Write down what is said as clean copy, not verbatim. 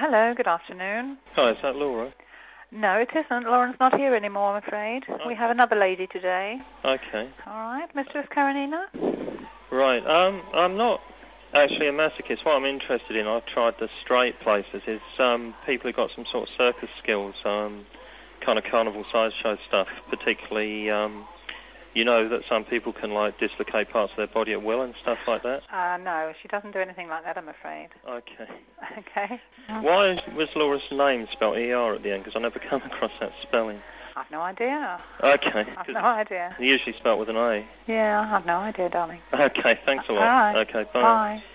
Hello, good afternoon. Hi, is that Laura? No, it isn't. Lauren's not here anymore, I'm afraid. Oh. We have another lady today. Okay. All right, Mistress Karenina? Right, I'm not actually a masochist. What I'm interested in, I've tried the straight places, is people who've got some sort of circus skills, kind of carnival sideshow stuff, particularly, you know that some people can, like, dislocate parts of their body at will and stuff like that? No, she doesn't do anything like that, I'm afraid. Okay. Okay. Why was Laura's name spelled E-R at the end? Because I never come across that spelling. I've no idea. Okay. I've no idea. Usually spelled with an A. Yeah, I've no idea, darling. Okay, thanks a lot. All right. Okay, bye. Bye.